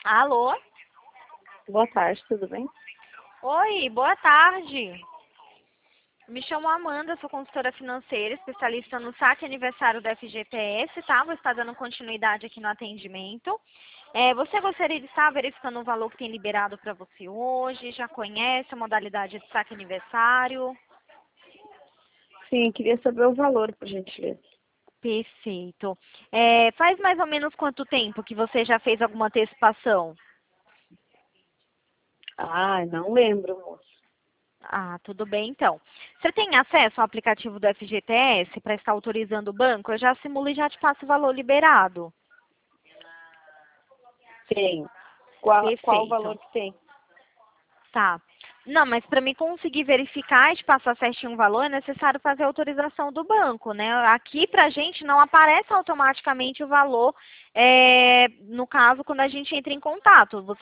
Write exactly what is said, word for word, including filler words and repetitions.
Alô? Boa tarde, tudo bem? Oi, boa tarde. Me chamo Amanda, sou consultora financeira, especialista no saque aniversário da F G T S, tá? Vou estar dando continuidade aqui no atendimento. É, você gostaria de estar verificando o valor que tem liberado para você hoje? Já conhece a modalidade de saque aniversário? Sim, queria saber o valor, por gentileza. Perfeito. É, faz mais ou menos quanto tempo que você já fez alguma antecipação? Ah, não lembro, moço. Ah, tudo bem então. Você tem acesso ao aplicativo do F G T S para estar autorizando o banco? Eu já simulo e já te passo o valor liberado. Tem. Qual, qual o valor Perfeito. que tem? Tá. Não, mas para mim conseguir verificar e te passar certinho o valor, é necessário fazer a autorização do banco, né? Aqui pra gente não aparece automaticamente o valor, é, no caso, quando a gente entra em contato. Você